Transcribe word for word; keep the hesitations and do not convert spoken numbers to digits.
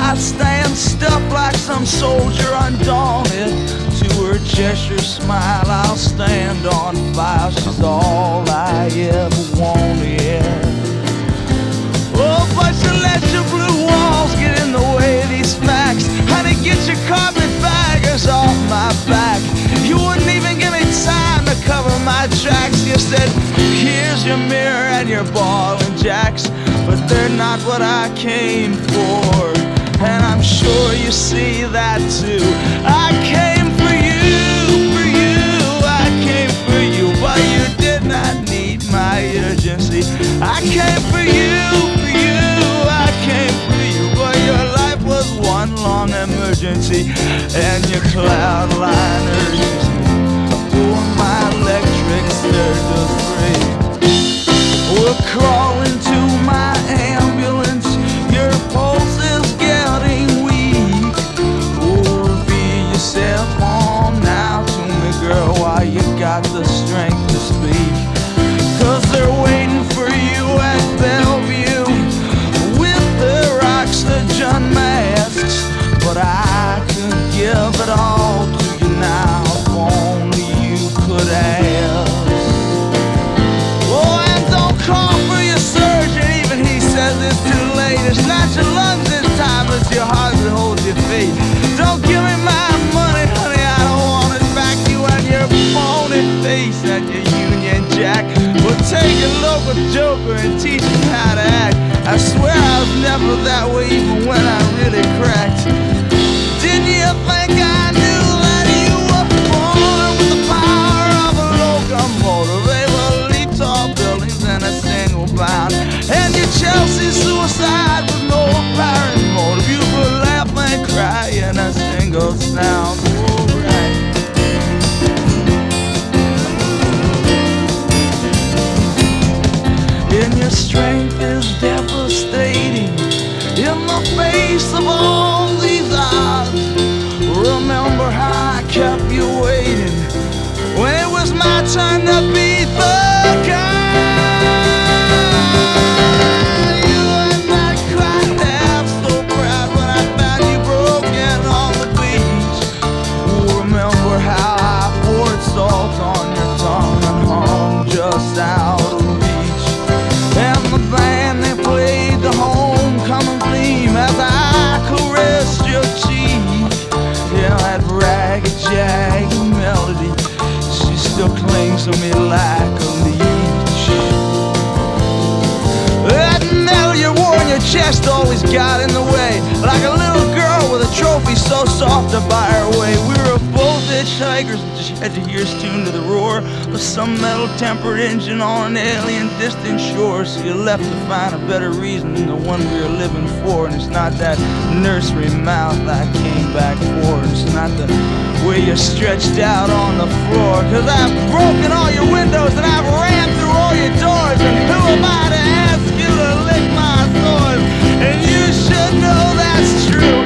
I stand stuffed like some soldier undaunted. To her gesture smile I'll stand on fire. She's all I ever wanted. Oh, but you let your blue walls get in the way of these facts. Honey, get your carpetbaggers off my back. You wouldn't even give me time to cover my tracks. You said, here's your mirror and your ball and jacks, but they're not what I came for, and I'm sure you see that too. I came for you, for you, I came for you, but you did not need my urgency. I came for you, for you, I came for you, but your life was one long emergency, and your cloud liners oh, my electric stirred the free. We're crawling to my ambulance. Your pulse is getting weak. Oh, reveal yourself on now to me, girl, while you got the strength to speak. Cause they're waiting for you at Bellevue with their oxygen masks. But I could give it all to you now if only you could ask. Oh, and don't call for your surgeon, even he says it's too late. It's not your lungs this time, it's your heart that holds your feet. Don't give me my money, honey, I don't want it back. You and your phony face and your Union Jack. Well, take your local joker and teach him how to act. I swear I was never that way even when I really cracked. Didn't you think I knew that you were born with the power of a locomotive, able to leap tall buildings in a single bound? And your Chelsea suicide with no apparent motive, you could laugh and cry in a single sound. Alright. And your strength is devastating in the face of all these odds. Remember how I kept you waiting when it was my turn to be the guy. You and I cried laugh so proud when I found you broken on the beach. Remember how I poured salt on your tongue and hung just out of reach. And the band, they played the homecoming theme as I caressed your cheek. Yeah, that ragged, jagged melody, she still clings to me like a leech. That medal you wore on your chest always got in the way, like a little girl with a trophy so soft to buy her way. We were both hitchhikers, just had to hear us tuned to the roar of some metal-tempered engine on an alien distant shore. So you left to find a better reason than the one we were living for. And it's not that nursery mouth I came back for, and it's not the way you're stretched out on the floor. Cause I've broken all your windows and I've ran through all your doors, and who am I to ask you to lick my sores? And you should know that's true.